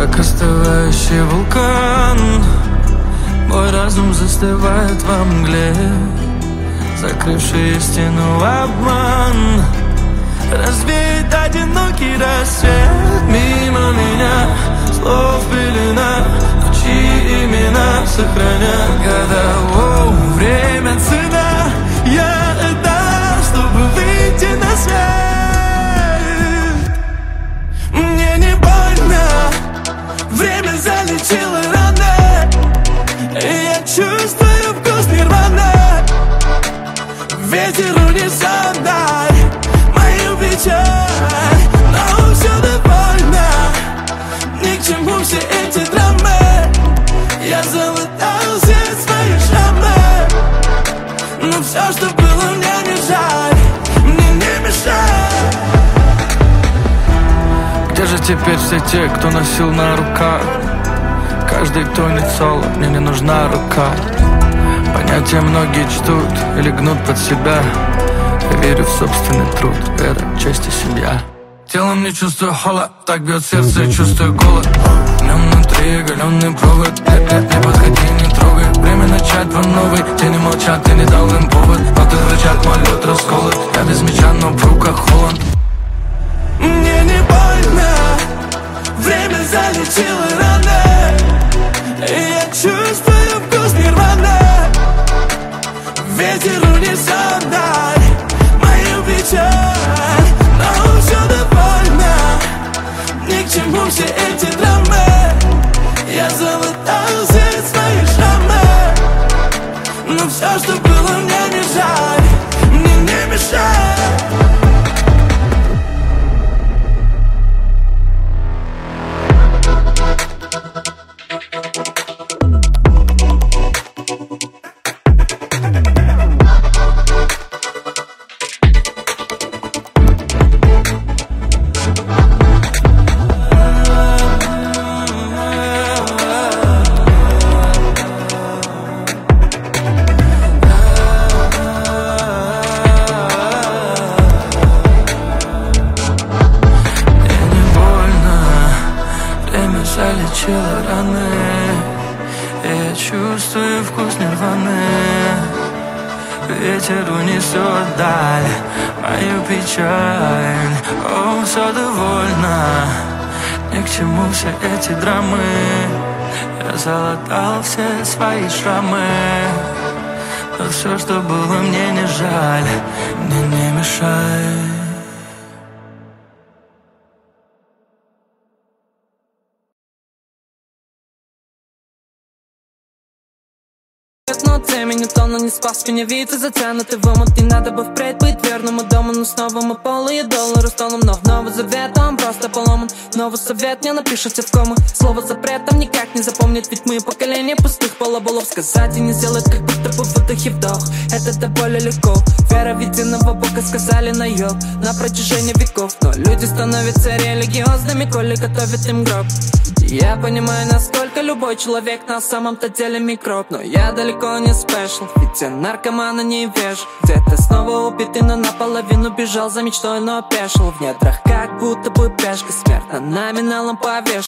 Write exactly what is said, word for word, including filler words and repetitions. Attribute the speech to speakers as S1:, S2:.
S1: как остывающий вулкан. Мой разум застывает во мгле, закрывший истину в обман. Развеет одинокий рассвет мимо меня, слов пелена, но чьи имена сохранят года. О, время цена, я отдам, чтобы выйти на свет. Мне не больно, время залечило раны, и я чувствую вкус нирваны. Ветер унесет вдаль мою печаль, но все довольно, ни к чему все эти драмы. Я залатал все свои шрамы, но все, что было, мне не жаль, мне не мешай. Где же теперь все те, кто носил на руках? Каждый, кто не соло, мне не нужна рука. Понятия многие чтут или гнут под себя. Я верю в собственный труд, вера, честь и семья. Телом не чувствую холод, так бьет сердце, чувствую голод. В нем внутри оголенный провод. Нет, нет, не подходи, не трогай. Время начать по новой. Тени молчат, ты не дал им повод. Ноты звучат, мой лед расколот. Я без меча, но в руках холод. Мне не больно, время залечило раны, и я чувствую вкус нирваны. Ветер унесет вдаль мою печаль, но все довольно, ни к чему все эти драмы. Я залатал все свои шрамы, но все, что было, мне не жаль, мне не мешай. Залечила раны, и я чувствую вкус нирваны. Ветер унесет вдаль мою печаль. О, все довольно, ни к чему все эти драмы. Я залатал все свои шрамы, но все, что было, мне не жаль, мне не мешай.
S2: Но темень утонул, не спас меня вид и затянутый в омут. Не надо бы впредь быть верному дому, но снова мы полые доллары столом. Но новый завет, он просто поломан. Новый совет мне напишите в кому. Слово запретом никак не запомнит, ведь мы поколение пустых балаболов. Сказать и не сделать, как будто бы выдох и вдох. Это до боли легко. Вера в единого Бога сказали наеб на протяжении веков. Но люди становятся религиозными, коли готовят им гроб. Я понимаю, насколько любой человек на самом-то деле микроб. Но я далеко не спешл, ведь я наркоман, а не веж. Где-то снова убитый, но наполовину бежал за мечтой, но опешил. В недрах как будто бы пешка, смерть на номиналом повеш.